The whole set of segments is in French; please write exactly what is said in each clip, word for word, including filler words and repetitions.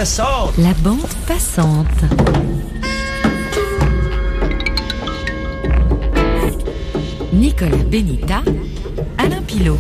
passante. La bande passante. Nicolas Benita, Alain Pilot.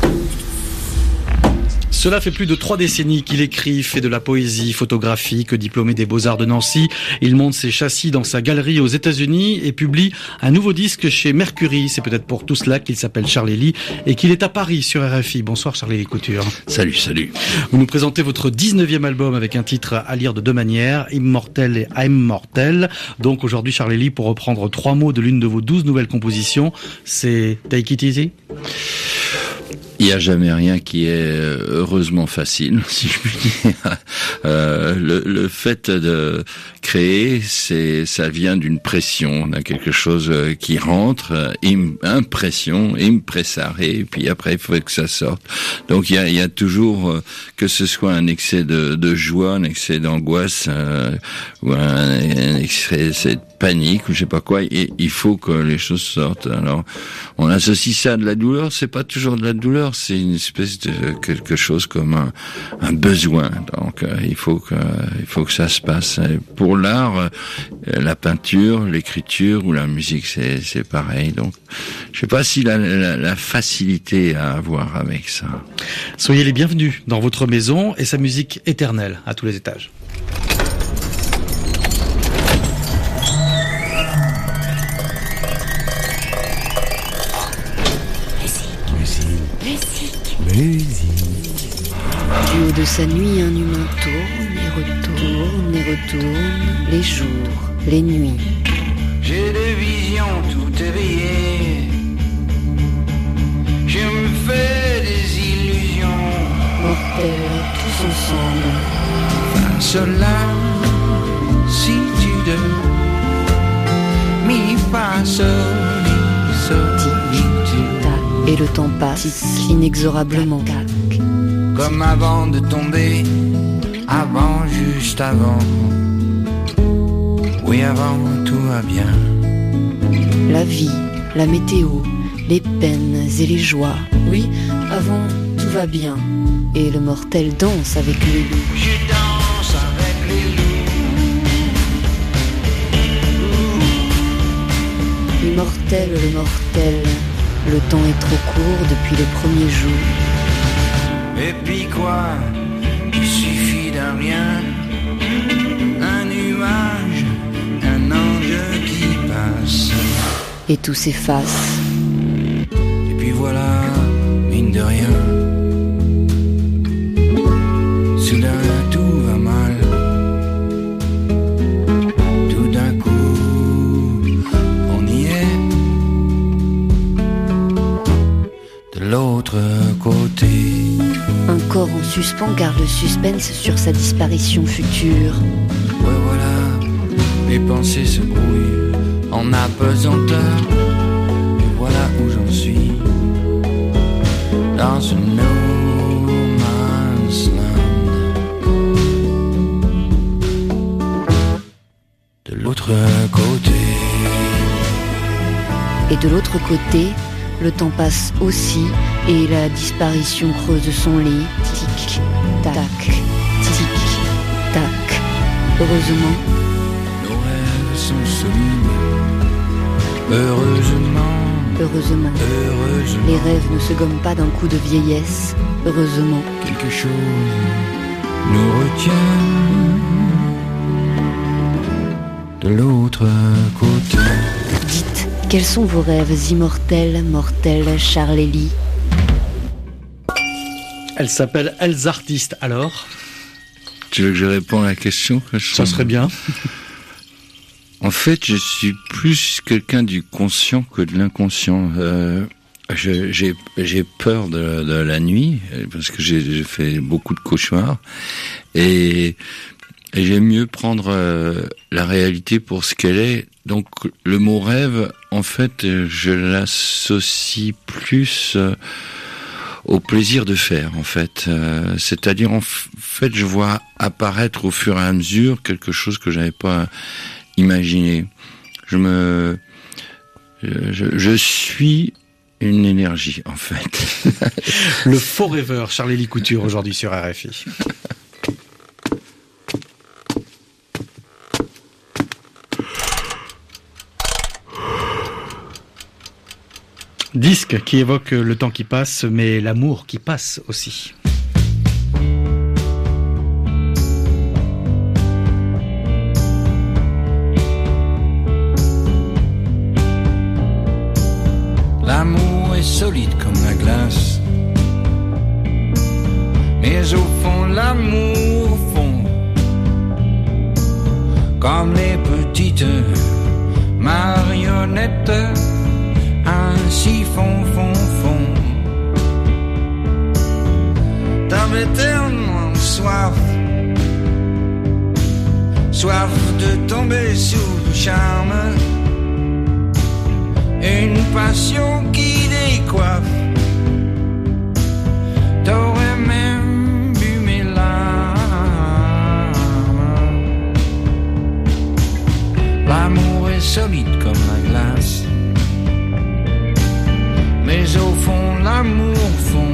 Cela fait plus de trois décennies qu'il écrit, fait de la poésie photographique, diplômé des Beaux-Arts de Nancy. Il monte ses châssis dans sa galerie aux États-Unis et publie un nouveau disque chez Mercury. C'est peut-être pour tout cela qu'il s'appelle Charles Elie et qu'il est à Paris sur R F I. Bonsoir Charles Elie Couture. Salut, salut. Vous nous présentez votre dix-neuvième album avec un titre à lire de deux manières, Immortel et I'm Mortel. Donc aujourd'hui Charles Elie, pour reprendre trois mots de l'une de vos douze nouvelles compositions, c'est Take It Easy. Il n'y a jamais rien qui est heureusement facile, si je puis dire. Euh, le, le fait de créer, c'est, ça vient d'une pression, on a quelque chose qui rentre, im, impression, impressare, et puis après il faut que ça sorte. Donc il y a, il y a toujours, que ce soit un excès de, de joie, un excès d'angoisse, euh, ou un, un excès de panique, ou je sais pas quoi, et il faut que les choses sortent. Alors, on associe ça à de la douleur, c'est pas toujours de la douleur, c'est une espèce de quelque chose comme un, un besoin. Donc euh, il faut que il faut que ça se passe. Et pour l'art, euh, la peinture, l'écriture ou la musique, c'est c'est pareil. Donc je sais pas si la, la, la facilité à avoir avec ça. Soyez les bienvenus dans votre maison et sa musique éternelle à tous les étages. Musique. Du haut de sa nuit, un humain tourne et retourne et retourne, les jours, les nuits. J'ai des visions tout éveillées, je me fais des illusions. Mortels, tous ensemble. Cela, si tu deux, mi fa sol, sol, et le temps passe inexorablement. comme avant de tomber, avant, juste avant. Oui, avant, tout va bien. La vie, la météo, les peines et les joies. Oui, avant, tout va bien. Et le mortel danse avec les loups. Je danse avec les loups. Immortel, le mortel. Le temps est trop court depuis le premier jour. Et puis quoi, il suffit d'un rien, un nuage, un ange qui passe. Et tout s'efface. Et puis voilà, mine de rien, soudain tout va mal. Tout d'un coup, on y est. De l'autre côté. Un corps en suspens garde le suspense sur sa disparition future. Ouais voilà, les pensées se brouillent en apesanteur. Et voilà où j'en suis, dans ce no man's land. De l'autre côté. Et de l'autre côté, le temps passe aussi et la disparition creuse son lit. Tic, tac, tic, tac. Heureusement, Nos rêves sont solides. Heureusement, heureusement, heureusement. les rêves ne se gomment pas d'un coup de vieillesse. Heureusement, Quelque chose nous retient. De l'autre côté. dites, quels sont vos rêves immortels, mortels, Charles Elie? Elle s'appelle Elles Artistes, alors Tu veux que je réponde à la question? ça serait bien. En fait, je suis plus quelqu'un du conscient que de l'inconscient. Euh, je, j'ai, j'ai peur de, de la nuit, parce que j'ai, j'ai fait beaucoup de cauchemars. Et, et j'aime mieux prendre euh, la réalité pour ce qu'elle est. Donc, le mot rêve, en fait, je l'associe plus euh, au plaisir de faire, en fait. Euh, c'est-à-dire, en f- fait, je vois apparaître au fur et à mesure quelque chose que j'avais pas imaginé. Je me, je, je suis une énergie, en fait. Le faux rêveur Charles Elie Couture aujourd'hui sur R F I. Disque qui évoque le temps qui passe, mais l'amour qui passe aussi. L'amour est solide comme la glace, mais au fond l'amour fond comme les petites marionnettes, ainsi fond, fond, fond. T'avais tellement soif, soif de tomber sous le charme, une passion qui décoiffe. T'aurais même bu mes larmes. L'amour est solide comme la glace, mais au fond l'amour fond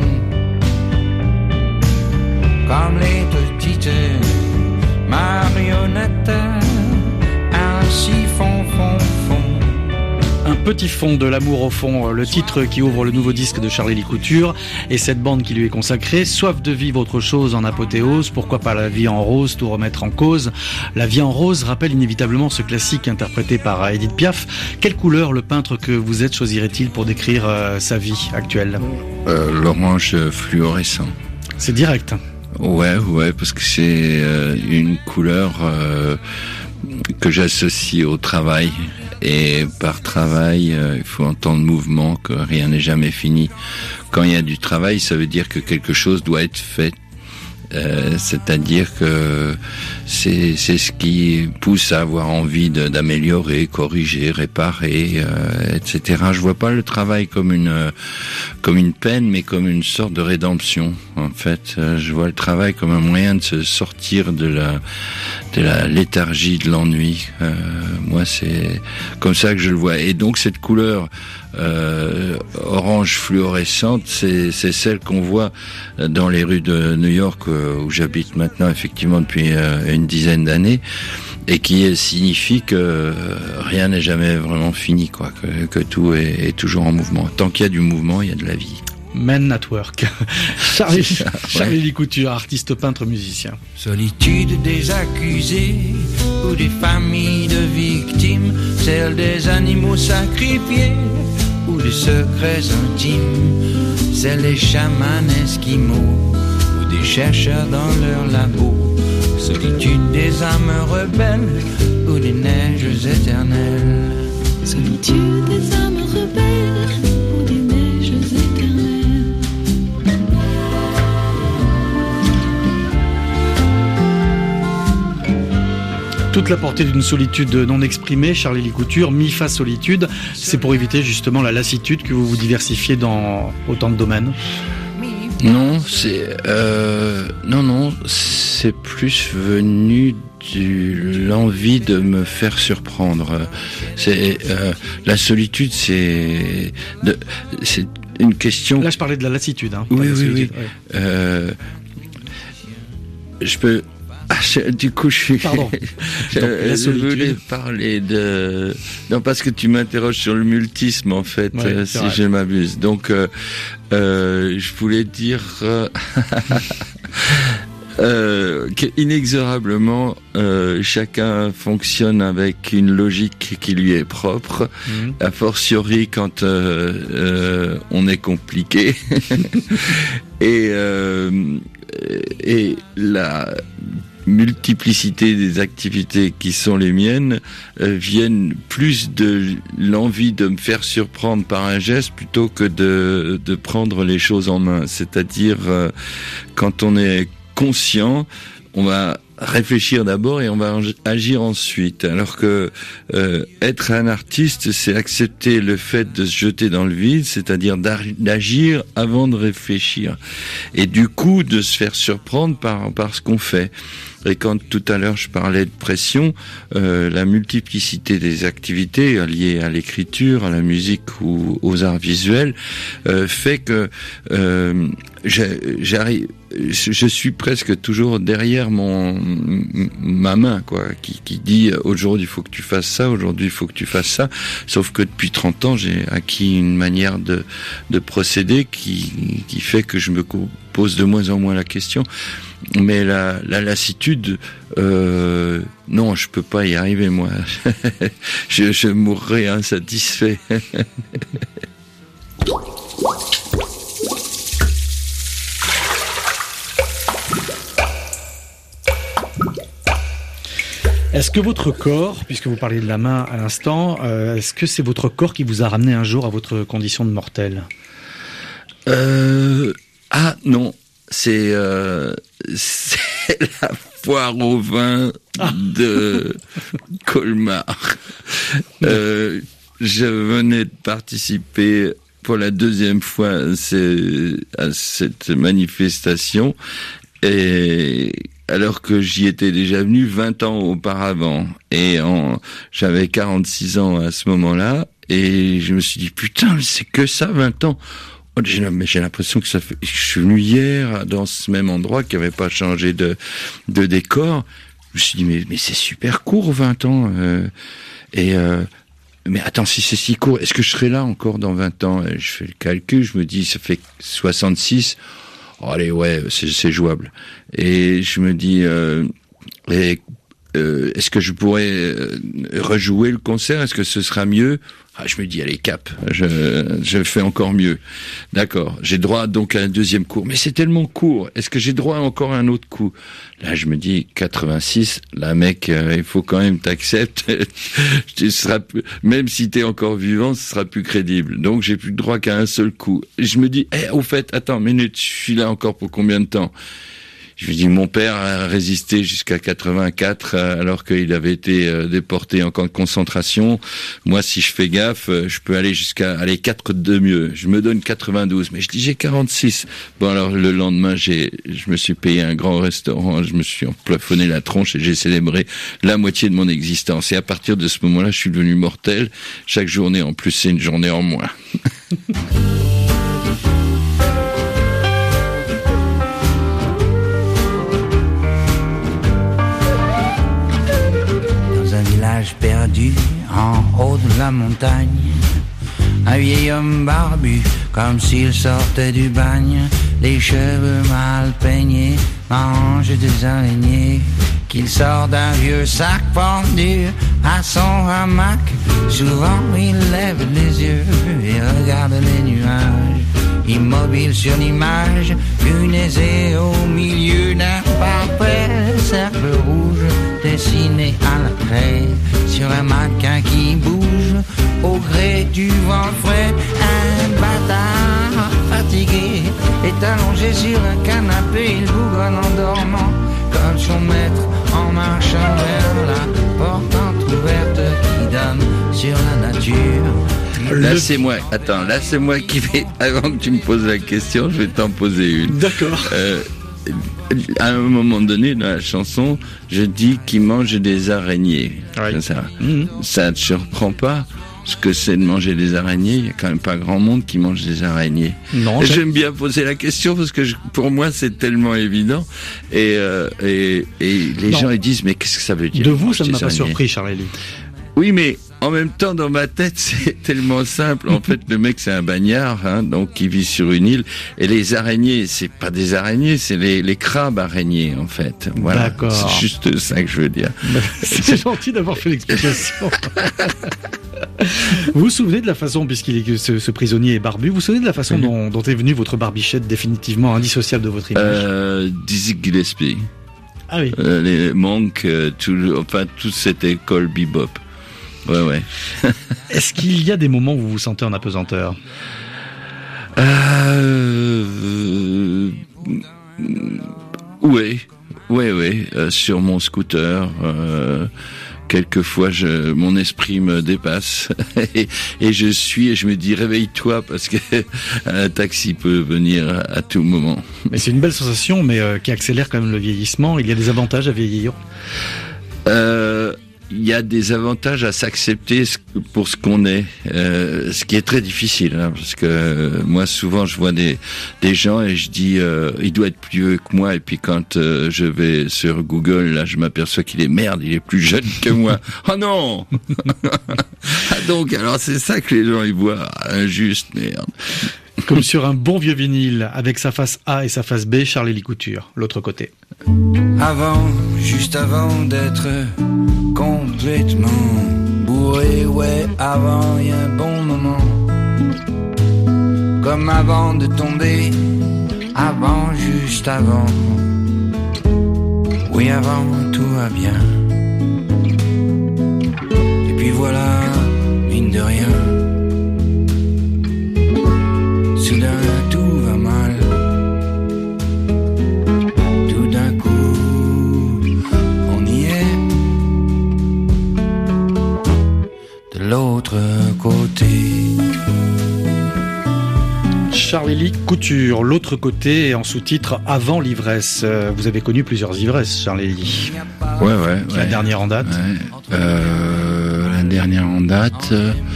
comme les petites marionnettes, ainsi fond, fond, fond. Un petit fond de l'amour au fond, le titre qui ouvre le nouveau disque de Charlie Couture et cette bande qui lui est consacrée. Soif de vivre autre chose en apothéose, pourquoi pas la vie en rose, tout remettre en cause. La vie en rose rappelle inévitablement ce classique interprété par Edith Piaf. Quelle couleur le peintre que vous êtes choisirait-il pour décrire euh, sa vie actuelle ? euh, L'orange fluorescent. C'est direct. Ouais, ouais, parce que c'est euh, une couleur euh, que j'associe au travail. Et par travail, euh, il faut entendre mouvement, que rien n'est jamais fini. Quand il y a du travail, ça veut dire que quelque chose doit être fait. Euh, c'est-à-dire que c'est c'est ce qui pousse à avoir envie de, d'améliorer, corriger, réparer, euh, et cetera. Je vois pas le travail comme une comme une peine, mais comme une sorte de rédemption. En fait, euh, je vois le travail comme un moyen de se sortir de la de la léthargie, de l'ennui. Euh, moi, c'est comme ça que je le vois. Et donc cette couleur euh, orange fluorescente, c'est c'est celle qu'on voit dans les rues de New York, où j'habite maintenant effectivement depuis une dizaine d'années, et qui signifie que rien n'est jamais vraiment fini, quoi, que, que tout est, est toujours en mouvement. Tant qu'il y a du mouvement, il y a de la vie. Men at Work. Charlie, ça, ouais. Charlie Couture, artiste, peintre, musicien. Solitude des accusés ou des familles de victimes, celle des animaux sacrifiés ou des secrets intimes, celle des chamans esquimaux ou des chercheurs dans leur labo. Solitude des âmes rebelles ou des neiges éternelles. Solitude des âmes rebelles ou des neiges éternelles. Toute la portée d'une solitude non exprimée, Charlie Couture, Mi-Fa solitude, c'est pour éviter justement la lassitude que vous vous diversifiez dans autant de domaines. Non, c'est euh, non, non, c'est plus venu de l'envie de me faire surprendre. C'est euh, la solitude, c'est de, c'est une question. Là, je parlais de la lassitude. Hein, oui, la oui, solitude, oui. Ouais. Euh, je peux. Ah, je, du coup, je suis. Pardon. je, Donc, la je voulais parler de. Non, parce que tu m'interroges sur le multisme, en fait, ouais, euh, si vrai. je m'abuse. Donc, euh, euh, je voulais dire euh, euh, qu'inexorablement, euh, chacun fonctionne avec une logique qui lui est propre. Mmh. A fortiori quand euh, euh, on est compliqué. et euh, et la multiplicité des activités qui sont les miennes euh, viennent plus de l'envie de me faire surprendre par un geste plutôt que de de prendre les choses en main. C'est-à-dire euh, quand on est conscient, on va réfléchir d'abord et on va agir ensuite. Alors que euh, être un artiste, c'est accepter le fait de se jeter dans le vide, c'est-à-dire d'agir avant de réfléchir. Et du coup, de se faire surprendre par, par ce qu'on fait. Et quand tout à l'heure je parlais de pression, euh, la multiplicité des activités liées à l'écriture, à la musique ou aux arts visuels euh, fait que euh, j'arrive, je suis presque toujours derrière mon ma main, quoi, qui, qui dit aujourd'hui il faut que tu fasses ça, aujourd'hui il faut que tu fasses ça. Sauf que depuis trente ans, j'ai acquis une manière de de procéder qui qui fait que je me pose de moins en moins la question. Mais la, la lassitude, euh, non, je peux pas y arriver, moi. je, je mourrais insatisfait. Est-ce que votre corps, puisque vous parliez de la main à l'instant, euh, est-ce que c'est votre corps qui vous a ramené un jour à votre condition de mortel ? euh, Ah non. C'est, euh, c'est la foire au vin de Colmar. Euh, je venais de participer pour la deuxième fois à, ces, à cette manifestation, et alors que j'y étais déjà venu vingt ans auparavant. Et en, j'avais quarante-six ans à ce moment-là, et je me suis dit, putain, mais c'est que ça, vingt ans. J'ai, mais j'ai l'impression que ça fait, je suis venu hier dans ce même endroit qui n'avait pas changé de, de décor. Je me suis dit, mais, mais c'est super court, vingt ans. Euh, et, euh, mais attends, si c'est si court, est-ce que je serai là encore dans vingt ans? Je fais le calcul, je me dis, ça fait soixante-six. Oh, allez, ouais, c'est, c'est jouable. Et je me dis, euh, et, euh, est-ce que je pourrais euh, rejouer le concert? Est-ce que ce sera mieux? Ah, je me dis, allez, cap, je, je fais encore mieux. D'accord, j'ai droit donc à un deuxième cours. Mais c'est tellement court, est-ce que j'ai droit à encore un autre coup? Là, je me dis, quatre-vingt-six, là, mec, euh, il faut quand même t'accepter. Tu seras, même si t'es encore vivant, ce sera plus crédible. Donc, j'ai plus droit qu'à un seul coup. Et je me dis, eh, au fait, attends, minute, je suis là encore pour combien de temps? Je lui dis, mon père a résisté jusqu'à quatre-vingt-quatre alors qu'il avait été euh, déporté en camp de concentration. Moi, si je fais gaffe, je peux aller jusqu'à aller quatre de mieux. Je me donne quatre-vingt-douze, mais je dis j'ai quarante-six. Bon, alors le lendemain, j'ai, je me suis payé un grand restaurant, je me suis emplafonné la tronche et j'ai célébré la moitié de mon existence. Et à partir de ce moment-là, je suis devenu mortel. Chaque journée, en plus, c'est une journée en moins. Perdu en haut de la montagne, un vieil homme barbu comme s'il sortait du bagne, les cheveux mal peignés, mange des araignées, qu'il sort d'un vieux sac pendu à son hamac. Souvent il lève les yeux et regarde les nuages, immobile sur l'image, punaisé au milieu d'un parfait cercle rouge dessiné à la craie sur un mannequin qui bouge au gré du vent frais. Un bâtard fatigué est allongé sur un canapé, il bougonne en dormant comme son maître en marchant vers la porte entrouverte qui donne sur la nature. Là, c'est moi. Attends, là, c'est moi qui vais. Avant que tu me poses la question, je vais t'en poser une. D'accord. Euh, à un moment donné, dans la chanson, je dis qu'il mange des araignées. Oui. Ça, mmh. ça te surprend pas ce que c'est de manger des araignées? Il y a quand même pas grand monde qui mange des araignées. Non. Et j'aime bien poser la question parce que je, pour moi, c'est tellement évident. Et, euh, et, et les non. gens ils disent, mais qu'est-ce que ça veut dire? De vous, ça ne m'a pas surpris, Charles-Élie. Oui, mais en même temps, dans ma tête, c'est tellement simple. En fait, le mec, c'est un bagnard, hein, donc qui vit sur une île. Et les araignées, c'est pas des araignées, c'est les, les crabes araignées, en fait. Voilà. D'accord. C'est juste ça que je veux dire. C'est gentil d'avoir fait l'explication. Vous vous souvenez de la façon, puisqu'il est, ce, ce prisonnier est barbu, vous vous souvenez de la façon oui. dont, dont est venue votre barbichette définitivement indissociable de votre image? Euh, Dizzy Gillespie. Ah oui. Euh, les monks, euh, tout, enfin, toute cette école bebop. Ouais, ouais. Est-ce qu'il y a des moments où vous vous sentez en apesanteur? euh, euh, Oui, oui, oui. Euh, sur mon scooter, euh, quelquefois, je, mon esprit me dépasse et, et je suis et je me dis réveille-toi parce que un taxi peut venir à tout moment. Mais c'est une belle sensation, mais euh, qui accélère quand même le vieillissement. Il y a des avantages à vieillir. Euh, Il y a des avantages à s'accepter pour ce qu'on est, euh, ce qui est très difficile, hein, parce que euh, moi souvent je vois des des gens et je dis euh, il doit être plus vieux que moi, et puis quand euh, je vais sur Google, là je m'aperçois qu'il est merde, il est plus jeune que moi. Oh non. Ah donc alors c'est ça que les gens ils voient, injuste, merde. Comme sur un bon vieux vinyle, avec sa face A et sa face B, Charlie Couture, l'autre côté. Avant, juste avant d'être complètement bourré, ouais, avant y a un bon moment. Comme avant de tomber, avant, juste avant. Oui, avant, tout va bien. Et puis voilà, mine de rien. Soudain tout va mal. Tout d'un coup, on y est. De l'autre côté. Charlie Couture, l'autre côté, en sous-titre Avant l'ivresse. Vous avez connu plusieurs ivresses, Charlie. Ouais, ouais, ouais. La dernière en date. Ouais. Euh, la dernière en date.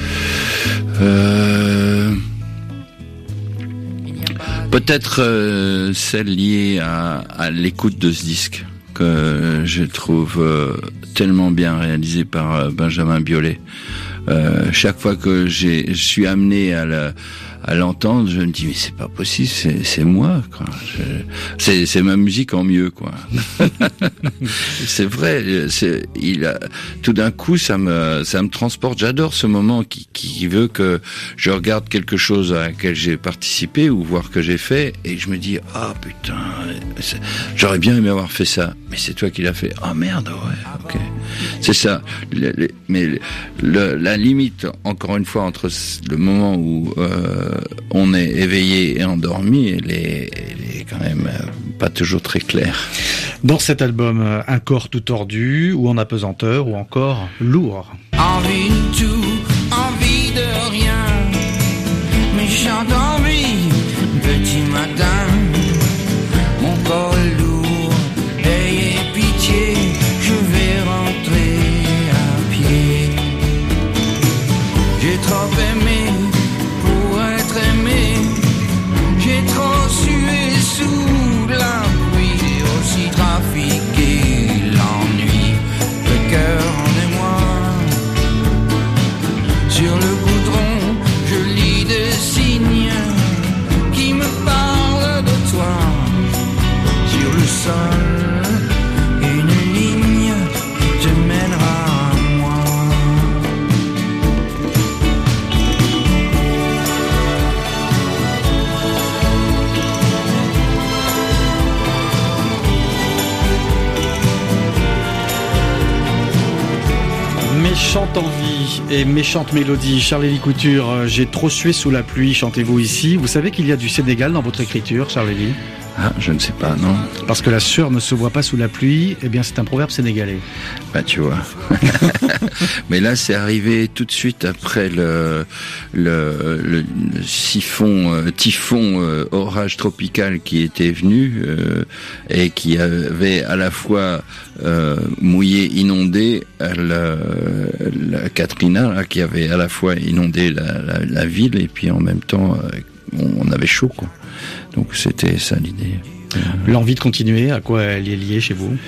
Euh... Peut-être euh, celle liée à, à l'écoute de ce disque que je trouve euh, tellement bien réalisé par euh, Benjamin Biolay. Euh, chaque fois que j'ai, je suis amené à la, à l'entendre, je me dis mais c'est pas possible, c'est, c'est moi, quoi. Je, c'est, c'est ma musique en mieux, quoi. C'est vrai, c'est, il a, tout d'un coup, ça me, ça me transporte. J'adore ce moment qui, qui veut que je regarde quelque chose à laquelle j'ai participé ou voir que j'ai fait, et je me dis ah putain, j'aurais bien aimé avoir fait ça, mais c'est toi qui l'as fait. Ah merde, ouais, ok. C'est ça. Le, le, mais le, le, la limite, encore une fois, entre le moment où euh, on est éveillé et endormi, elle est, elle est quand même pas toujours très claire. Dans cet album, un corps tout tordu, ou en apesanteur, ou encore lourd. Envie de tout, envie de rien, méchante envie, petit matin, mon corps est lourd, ayez pitié, je vais rentrer à pied. J'ai trop aimé pour être aimé, j'ai trop sué sous la pluie, j'ai aussi trafiqué l'ennui, le cœur en émoi. Sur le goudron, je lis des signes qui me parlent de toi. Sur le sol, une ligne te mènera à moi. Méchante envie et méchante mélodie. Charlie Couture, euh, j'ai trop sué sous la pluie, chantez-vous ici. Vous savez qu'il y a du Sénégal dans votre écriture, Charlie? Ah, je ne sais pas, non. Parce que la sueur ne se voit pas sous la pluie, eh bien c'est un proverbe sénégalais. Bah tu vois. Mais là c'est arrivé tout de suite après le le, le, le siphon, euh, typhon, euh, orage tropical qui était venu euh, et qui avait à la fois euh, mouillé, inondé la, la Katrina, là, qui avait à la fois inondé la, la, la ville et puis en même temps euh, on avait chaud, quoi. Donc c'était ça l'idée. L'envie de continuer, à quoi elle est liée chez vous?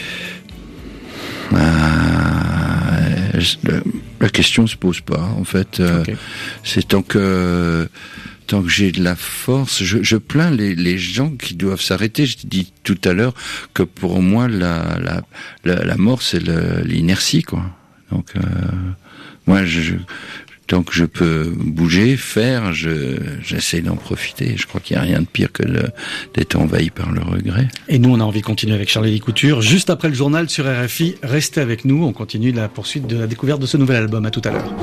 Ah, le, la question se pose pas, en fait. Okay. Euh, c'est tant que tant que j'ai de la force, je, je plains les, les gens qui doivent s'arrêter. Je dis tout à l'heure que pour moi la la la, la mort c'est le, l'inertie, quoi. Donc euh, moi je, je tant que je peux bouger, faire, je, j'essaie d'en profiter. Je crois qu'il n'y a rien de pire que le, d'être envahi par le regret. Et nous, on a envie de continuer avec Charlie Couture. Juste après le journal sur R F I, restez avec nous. On continue la poursuite de la découverte de ce nouvel album. À tout à l'heure.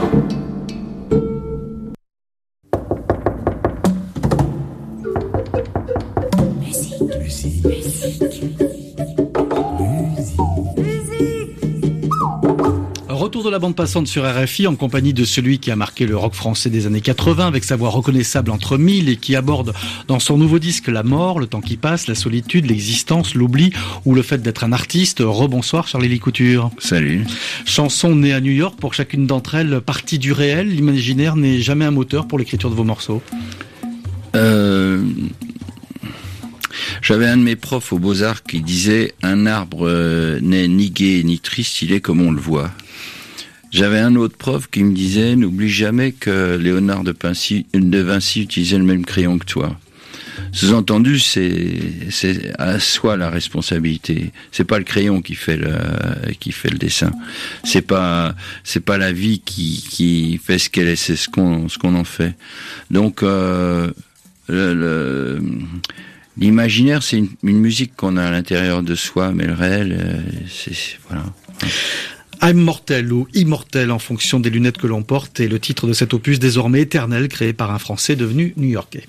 Musique. Musique. Musique. Retour de la bande passante sur R F I en compagnie de celui qui a marqué le rock français des années quatre-vingts avec sa voix reconnaissable entre mille et qui aborde dans son nouveau disque la mort, le temps qui passe, la solitude, l'existence, l'oubli ou le fait d'être un artiste. Rebonsoir Charlie Couture. Salut. Chanson née à New York, pour chacune d'entre elles partie du réel. L'imaginaire n'est jamais un moteur pour l'écriture de vos morceaux. Euh... J'avais un de mes profs aux Beaux-Arts qui disait « Un arbre euh, n'est ni gai ni triste, il est comme on le voit ». J'avais un autre prof qui me disait « N'oublie jamais que Léonard de, Vinci, de Vinci utilisait le même crayon que toi ». Sous-entendu, c'est, c'est à soi la responsabilité. C'est pas le crayon qui fait le, qui fait le dessin. C'est pas, c'est pas la vie qui, qui fait ce qu'elle est, c'est ce qu'on, ce qu'on en fait. Donc, euh, le, le l'imaginaire, c'est une, une musique qu'on a à l'intérieur de soi, mais le réel, c'est, c'est voilà. I'm mortel ou immortel en fonction des lunettes que l'on porte est le titre de cet opus désormais éternel créé par un Français devenu New-Yorkais.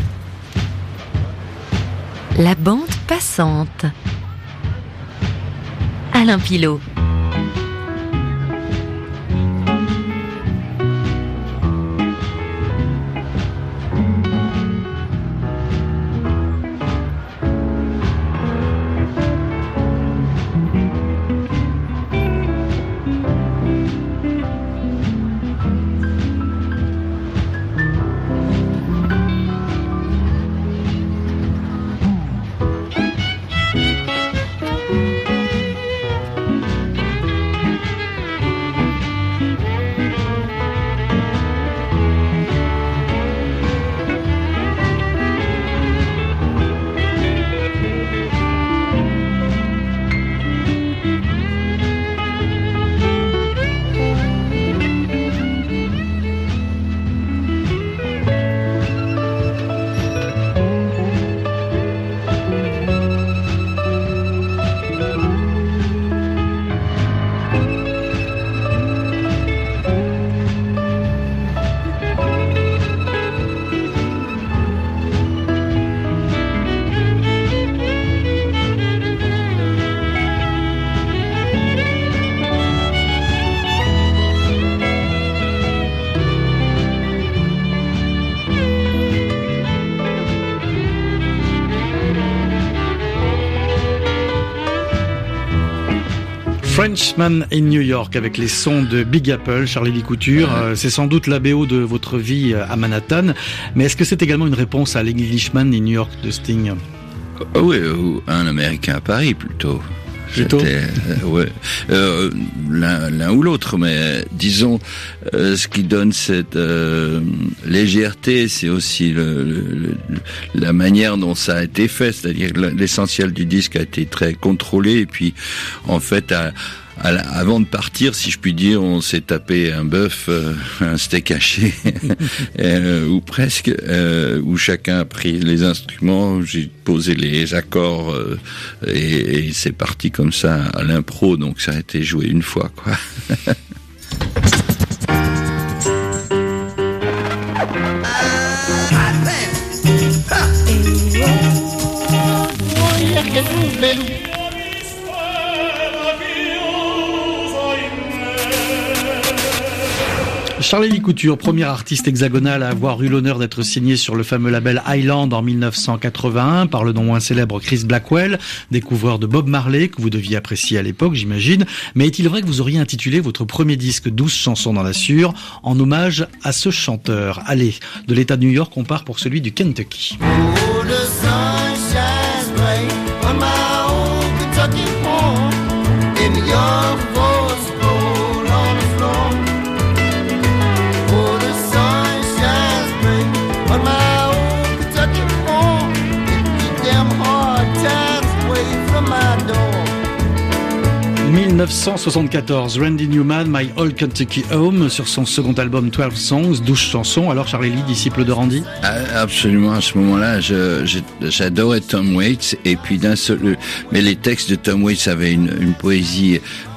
La bande passante. Alain Pilot. Frenchman in New York avec les sons de Big Apple, Charlie Couture. Euh, c'est sans doute la B O de votre vie à Manhattan, mais est-ce que c'est également une réponse à l'Englishman in New York de Sting? Oh oui, ou un Américain à Paris plutôt. Plutôt. Euh, ouais, euh, l'un, l'un ou l'autre, mais euh, disons, euh, ce qui donne cette euh, légèreté, c'est aussi le, le, le, la manière dont ça a été fait, c'est-à-dire que l'essentiel du disque a été très contrôlé, et puis en fait, à, à la, avant de partir, si je puis dire, on s'est tapé un bœuf, euh, un steak haché, euh, ou presque, euh, où chacun a pris les instruments, j'ai posé les accords, euh, et, et c'est parti comme ça à l'impro, donc ça a été joué une fois, quoi. Charlie Couture, premier artiste hexagonal à avoir eu l'honneur d'être signé sur le fameux label Island en mille neuf cent quatre-vingt-un par le non moins célèbre Chris Blackwell, découvreur de Bob Marley, que vous deviez apprécier à l'époque, j'imagine. Mais est-il vrai que vous auriez intitulé votre premier disque douze chansons dans la Sûre en hommage à ce chanteur? Allez, de l'État de New York, on part pour celui du Kentucky. Oh, the sun shines bright on my old Kentucky home, and the young folks roll on the floor. Oh, the sun shines bright on my old Kentucky home, and keep them hard times away from my door. dix-neuf cent soixante-quatorze, Randy Newman, My Old Kentucky Home, sur son second album douze Songs, douze chansons. Alors Charlie Lee, disciple de Randy? Absolument, à ce moment-là, je, je, j'adorais Tom Waits, et puis d'un seul, mais les textes de Tom Waits avaient une, une poésie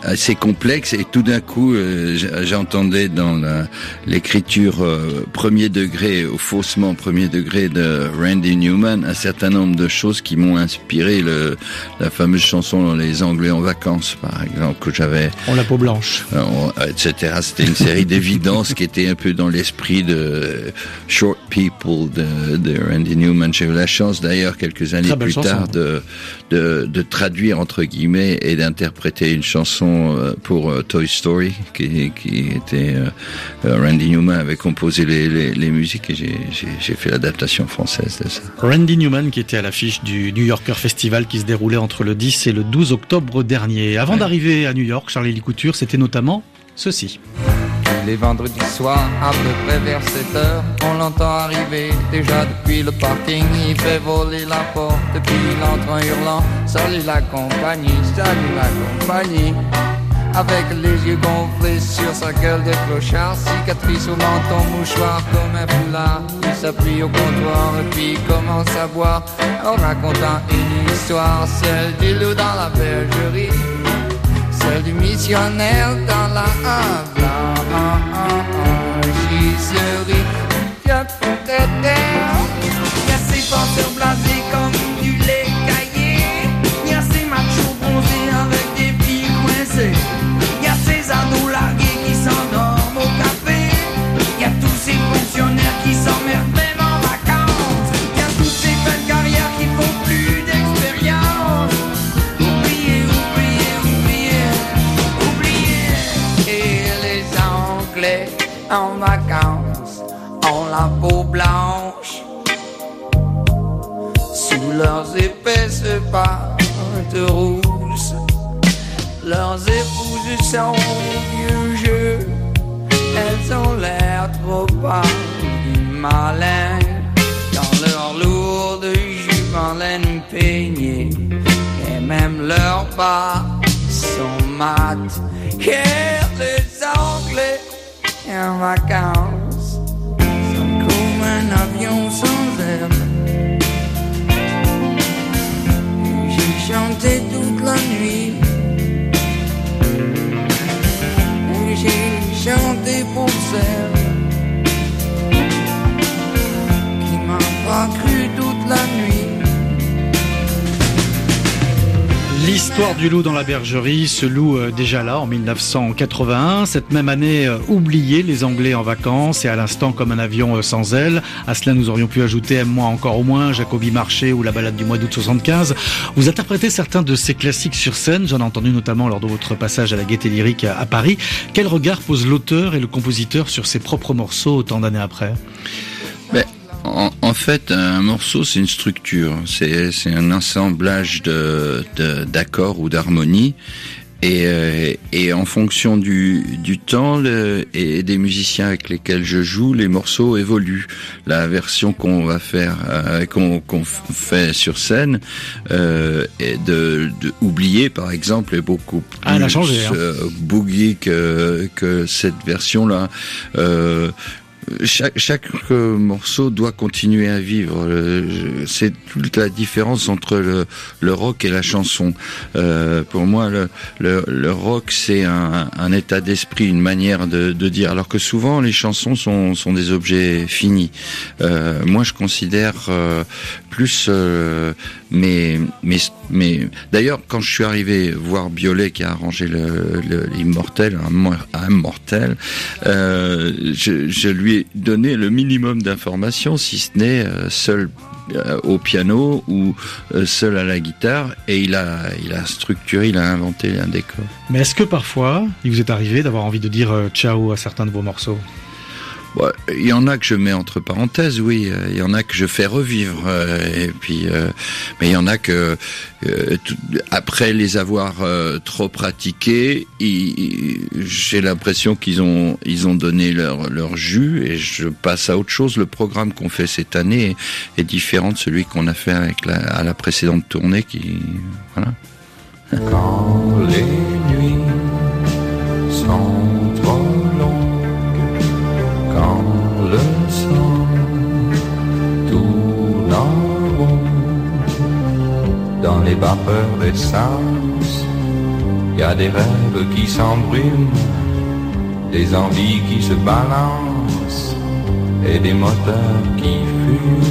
assez complexe et tout d'un coup euh, j'entendais dans la, l'écriture euh, premier degré ou faussement premier degré de Randy Newman un certain nombre de choses qui m'ont inspiré le, la fameuse chanson Les Anglais en vacances par exemple que j'avais On la peau blanche euh, on, et cetera. C'était une série d'évidences qui était un peu dans l'esprit de Short People de, de Randy Newman. J'ai eu la chance d'ailleurs quelques années plus chanson. tard de, de, de traduire entre guillemets et d'interpréter une chanson pour euh, Toy Story qui, qui était euh, Randy Newman avait composé les, les, les musiques et j'ai, j'ai, j'ai fait l'adaptation française de ça. Randy Newman qui était à l'affiche du New Yorker Festival qui se déroulait entre le dix et le douze octobre dernier. Avant ouais. d'arriver à New York, Charlie Licouture, c'était notamment ceci. Les vendredis soirs, à peu près vers sept heures, on l'entend arriver déjà depuis le parking. Il fait voler la porte, puis il entre en hurlant salut la compagnie, salut la compagnie. Avec les yeux gonflés sur sa gueule de clochard, cicatrice au menton, mouchoir comme un foulard. Il s'appuie au comptoir et puis il commence à boire en racontant une histoire, celle du loup dans la bergerie, celle du missionnaire dans la havane. Il y a ces penseurs blasés comme du lait caillé, il y a ces machos bronzés avec des filles coincées, il y a ces ados largués qui s'endorment au café, il y a tous ces fonctionnaires qui s'emmerdent même en vacances, il y a toutes ces belles carrières qui font plus d'expérience. Oubliez, oubliez, oubliez, oubliez. Et les Anglais en vacances ont la peau blanche sous leurs épaisses pattes rousses. Leurs épouses sont vieux jeux, elles ont l'air trop pâles et malins dans leurs lourdes jupes en laine peignée, et même leurs bas sont mat. Et les Anglais en vacances sont comme un avion sans aile. J'ai chanté toute la nuit, et j'ai chanté pour celle qui m'a pas cru toute la nuit. L'histoire du loup dans la bergerie, ce loup euh, déjà là en dix-neuf cent quatre-vingt-un, cette même année euh, oublié les Anglais en vacances et à l'instant comme un avion euh, sans ailes. À cela nous aurions pu ajouter Aime-moi encore au moins, Jacobi Marché ou la balade du mois d'août soixante-quinze. Vous interprétez certains de ces classiques sur scène, j'en ai entendu notamment lors de votre passage à la Gaîté Lyrique à, à Paris. Quel regard pose l'auteur et le compositeur sur ses propres morceaux autant d'années après ? Ben... En, en fait, un morceau, c'est une structure, c'est, c'est un assemblage de, de, d'accords ou d'harmonies, et, euh, et en fonction du, du temps le, et des musiciens avec lesquels je joue, les morceaux évoluent. La version qu'on va faire, euh, qu'on, qu'on fait sur scène, euh, est de, de oublier, par exemple, est beaucoup plus ah, elle a changé, hein. euh, boogie que, que cette version-là. Euh, Chaque, chaque euh, morceau doit continuer à vivre. Euh, c'est toute la différence entre le, le rock et la chanson. Euh, pour moi, le, le, le rock, c'est un, un état d'esprit, une manière de, de dire. Alors que souvent, les chansons sont, sont des objets finis. Euh, moi, je considère euh, plus euh, mes, mes, mes... D'ailleurs, quand je suis arrivé voir Biolay qui a arrangé le, le, l'Immortel, un Immortel, euh, je, je lui ai donné le minimum d'informations, si ce n'est euh, seul euh, au piano ou euh, seul à la guitare, et il a, il a structuré, il a inventé un décor. Mais est-ce que parfois, il vous est arrivé d'avoir envie de dire euh, ciao à certains de vos morceaux ? Bon, il y en a que je mets entre parenthèses, oui. Il y en a que je fais revivre, euh, et puis, euh, mais il y en a que euh, tout, après les avoir euh, trop pratiqués, ils, j'ai l'impression qu'ils ont ils ont donné leur leur jus, et je passe à autre chose. Le programme qu'on fait cette année est, est différent de celui qu'on a fait avec la à la précédente tournée, qui voilà. Quand les nuits sont trop longues, quand le sang tourne en rond dans les vapeurs d'essence, y y a des rêves qui s'embrument, des envies qui se balancent et des moteurs qui fument.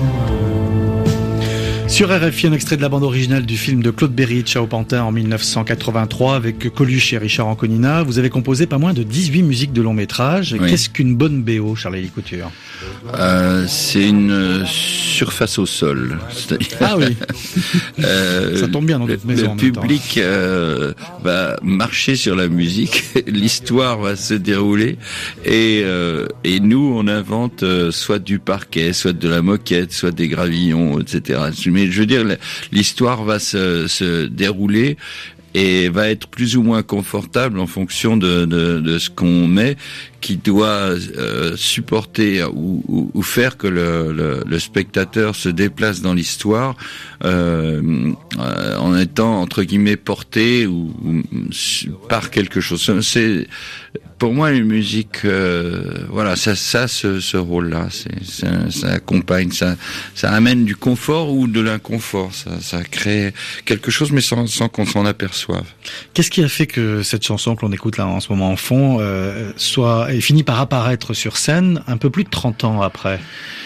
Sur R F I, un extrait de la bande originale du film de Claude Berry, Ciao Pantin, en dix-neuf cent quatre-vingt-trois, avec Coluche et Richard Anconina. Vous avez composé pas moins de dix-huit musiques de long métrage. Oui. Qu'est-ce qu'une bonne B O, Charlie Couture? euh, C'est une surface au sol. Ah oui. euh, Ça tombe bien dans notre maison. Le public euh, va marcher sur la musique, l'histoire va se dérouler, et, euh, et nous, on invente euh, soit du parquet, soit de la moquette, soit des gravillons, et cetera. Mais je veux dire, l'histoire va se, se dérouler et va être plus ou moins confortable en fonction de, de, de ce qu'on met, qui doit euh, supporter ou, ou, ou faire que le, le, le spectateur se déplace dans l'histoire euh, euh, en étant entre guillemets porté ou, ou par quelque chose. C'est pour moi une musique, euh, voilà, ça, ça, ce, ce rôle-là, c'est, ça, ça accompagne, ça, ça amène du confort ou de l'inconfort, ça, ça crée quelque chose, mais sans, sans qu'on s'en aperçoive. Qu'est-ce qui a fait que cette chanson que l'on écoute là en ce moment en fond euh, soit et finit par apparaître sur scène un peu plus de trente ans après?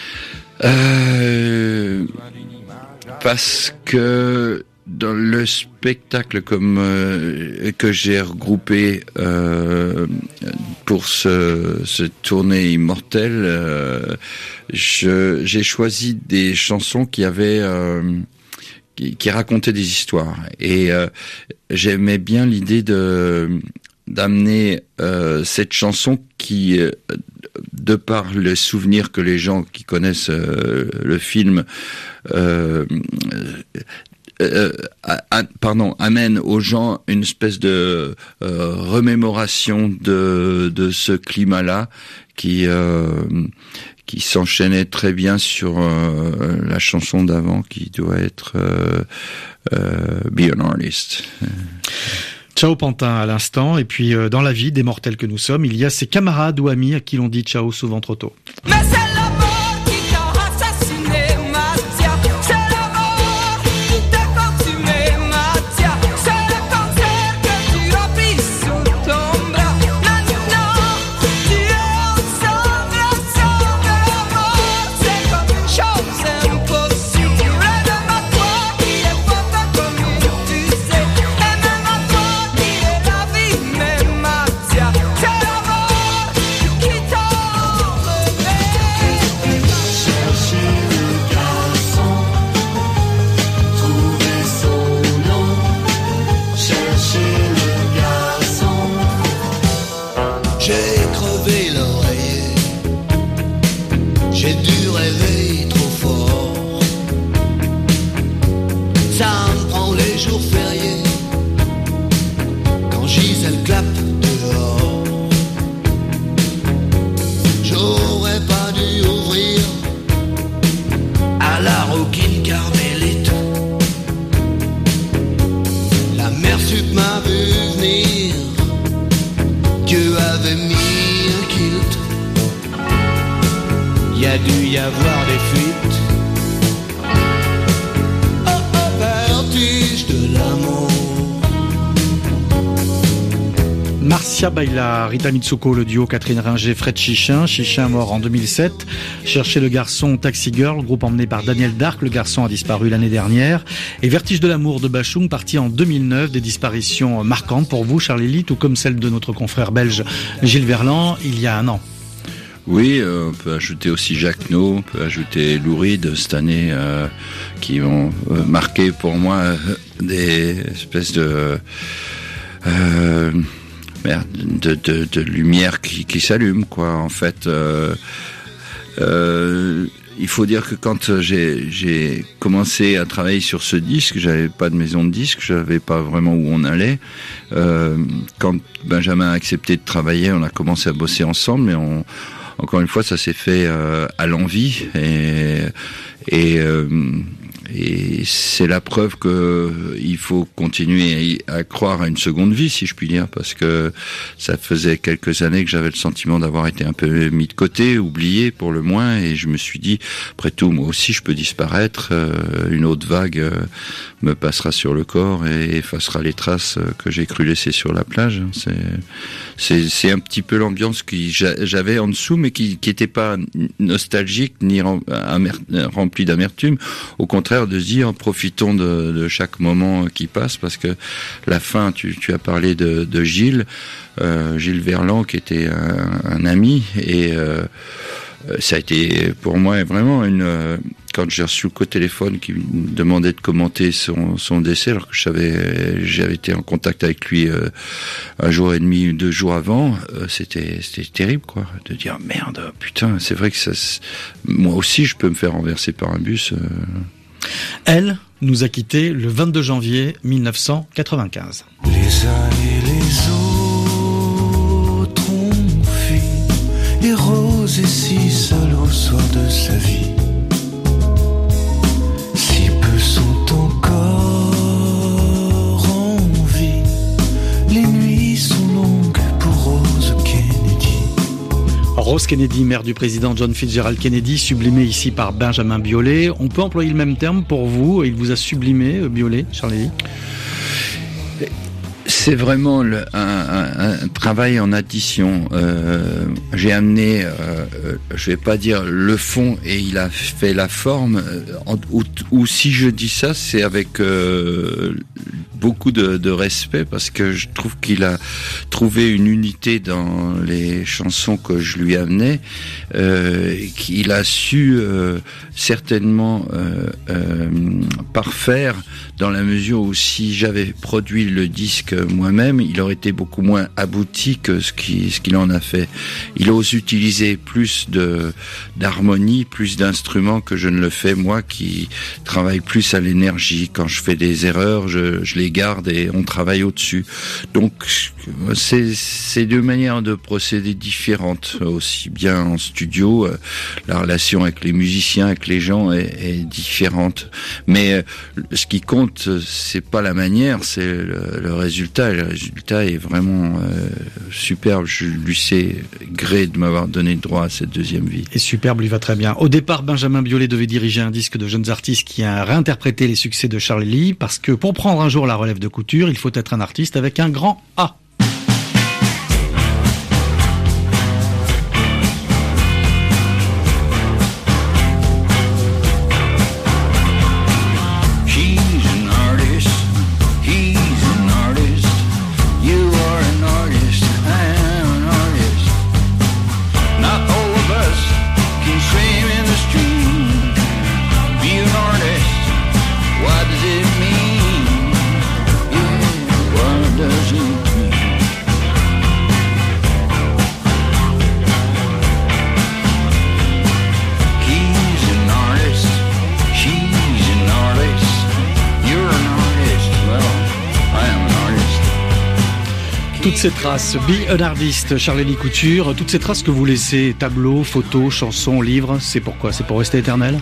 Euh, parce que dans le spectacle comme euh, que j'ai regroupé euh, pour ce, ce tournée immortelle, euh, je, j'ai choisi des chansons qui avaient euh, qui, qui racontaient des histoires, et euh, j'aimais bien l'idée de d'amener euh, cette chanson qui, euh, de par le souvenir que les gens qui connaissent euh, le film euh, Euh, euh, pardon, amène aux gens une espèce de euh, remémoration de de ce climat-là qui euh, qui s'enchaînait très bien sur euh, la chanson d'avant, qui doit être euh, euh, Be an Artist. Ciao Pantin à l'instant, et puis euh, dans la vie des mortels que nous sommes, il y a ces camarades ou amis à qui l'on dit ciao souvent trop tôt. Mais c'est l'amour qui t'a assassiné, Mathia. C'est l'amour qui t'a consumé, Mathia. C'est le cancer que tu as pris sous ton bras. Maintenant, tu es ensemble, ensemble, amour. C'est comme une chose impossible. Demande-toi qui est forte comme une fusée. Et même à toi qui est la vie, mais Mathia. C'est l'amour qui t'a enlevé. Chercher le garçon, trouver son nom. Chercher le garçon. J'ai crevé l'oreiller, j'ai dû rêver trop fort. Ça me prend les jours fériés, quand Gisèle clappe dehors. J'aurais pas dû ouvrir à la Rockin' Carmélite. La mère sup m'a vu venir, Dieu avait mis un kilt. Y a dû y avoir des fuites. Oh oh, vertige de l'amour. Marcia Baila, Rita Mitsuko, le duo Catherine Ringer, Fred Chichin. Chichin mort en deux mille sept. Chercher le garçon, Taxi Girl, groupe emmené par Daniel Dark. Le garçon a disparu l'année dernière. Et Vertige de l'amour de Bachung, parti en deux mille neuf. Des disparitions marquantes pour vous, Charlie Lee, tout comme celle de notre confrère belge Gilles Verland, il y a un an. Oui, euh, on peut ajouter aussi Jacques No, on peut ajouter Lou Reed cette année, euh, qui ont euh, marqué pour moi euh, des espèces de euh, merde, de, de, de lumière qui, qui s'allume, quoi. En fait, euh, euh, il faut dire que quand j'ai, j'ai commencé à travailler sur ce disque, j'avais pas de maison de disque, je savais pas vraiment où on allait. Euh, quand Benjamin a accepté de travailler, on a commencé à bosser ensemble, mais on encore une fois, ça s'est fait euh, à l'envie, et, et euh, et c'est la preuve que il faut continuer à, à croire à une seconde vie, si je puis dire, parce que ça faisait quelques années que j'avais le sentiment d'avoir été un peu mis de côté, oublié pour le moins, et je me suis dit, après tout, moi aussi je peux disparaître, euh, une autre vague euh, me passera sur le corps et effacera les traces que j'ai cru laisser sur la plage. C'est, c'est, c'est un petit peu l'ambiance que j'avais en dessous, mais qui qui était pas nostalgique ni rempli d'amertume. Au contraire, de se dire, profitons de, de chaque moment qui passe, parce que la fin, tu, tu as parlé de, de Gilles, euh, Gilles Verland, qui était un, un ami, et euh, ça a été pour moi vraiment une... Quand j'ai reçu le coup de téléphone qui me demandait de commenter son, son décès, alors que je savais, j'avais été en contact avec lui euh, un jour et demi, deux jours avant, euh, c'était, c'était terrible, quoi, de dire merde, putain, c'est vrai que ça, moi aussi, je peux me faire renverser par un bus. Euh... Elle nous a quittés le vingt-deux janvier mille neuf cent quatre-vingt-quinze. Les uns et les autres ont fui, et Rose est si seule au soir de sa vie. Si peu sont encore en vie, les nuits sont longues pour Rose Kennedy. Rose Kennedy, mère du président John Fitzgerald Kennedy, sublimée ici par Benjamin Biolay. On peut employer le même terme pour vous, il vous a sublimé, Biolay, Charlie? C'est vraiment le, un, un, un travail en addition. Euh, j'ai amené, euh, je vais pas dire le fond, et il a fait la forme. Euh, ou, ou si je dis ça, c'est avec euh, beaucoup de, de respect, parce que je trouve qu'il a trouvé une unité dans les chansons que je lui amenais, euh, qu'il a su euh, certainement euh, euh, parfaire, dans la mesure où si j'avais produit le disque moi-même, il aurait été beaucoup moins abouti que ce qu'il ce qu'il en a fait. Il ose utiliser plus de d'harmonie, plus d'instruments que je ne le fais moi, qui travaille plus à l'énergie. Quand je fais des erreurs, je, je les garde et on travaille au-dessus. Donc c'est c'est deux manières de procéder différentes, aussi bien en studio, la relation avec les musiciens, avec les gens est, est différente. Mais ce qui compte, c'est pas la manière, c'est le, le résultat. Et le résultat est vraiment euh, superbe. Je lui sais gré de m'avoir donné le droit à cette deuxième vie. Et superbe lui va très bien. Au départ, Benjamin Biolay devait diriger un disque de jeunes artistes qui a réinterprété les succès de Charlie Lee, parce que pour prendre un jour la relève de Couture, il faut être un artiste avec un grand A. Toutes ces traces, Be an Artist, Charlie Lee Couture, toutes ces traces que vous laissez, tableaux, photos, chansons, livres, c'est pourquoi? C'est pour rester éternel?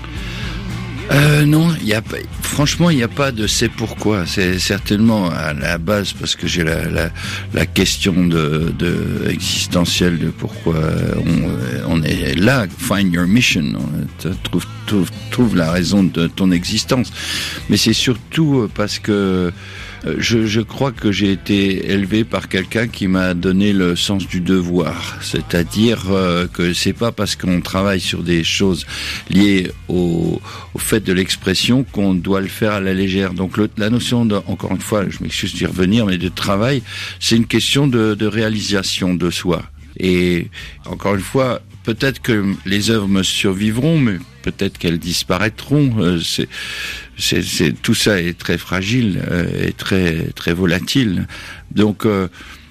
Euh, non, il y a pas, franchement, il n'y a pas de c'est pourquoi. C'est certainement à la base parce que j'ai la, la, la question de, de existentielle de pourquoi on, on est là. Find your mission. Trouve, trouve, trouve la raison de ton existence. Mais c'est surtout parce que Je, je crois que j'ai été élevé par quelqu'un qui m'a donné le sens du devoir, c'est-à-dire euh, que c'est pas parce qu'on travaille sur des choses liées au, au fait de l'expression qu'on doit le faire à la légère. Donc le, la notion de, encore une fois, je m'excuse d'y revenir, mais de travail, c'est une question de, de réalisation de soi. Et encore une fois, peut-être que les œuvres me survivront, mais peut-être qu'elles disparaîtront. Euh, c'est, c'est, c'est, tout ça est très fragile euh, et très, très volatile. Donc, euh,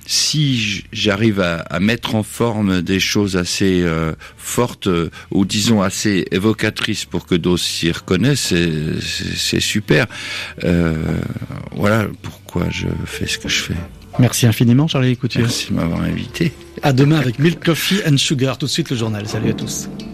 si j'arrive à, à mettre en forme des choses assez euh, fortes, euh, ou disons assez évocatrices pour que d'autres s'y reconnaissent, c'est, c'est, c'est super. Euh, voilà pourquoi je fais ce que je fais. Merci infiniment, Charlie Lee Couture. Merci de m'avoir invité. À demain avec Milk Coffee and Sugar. Tout de suite le journal. Salut à tous.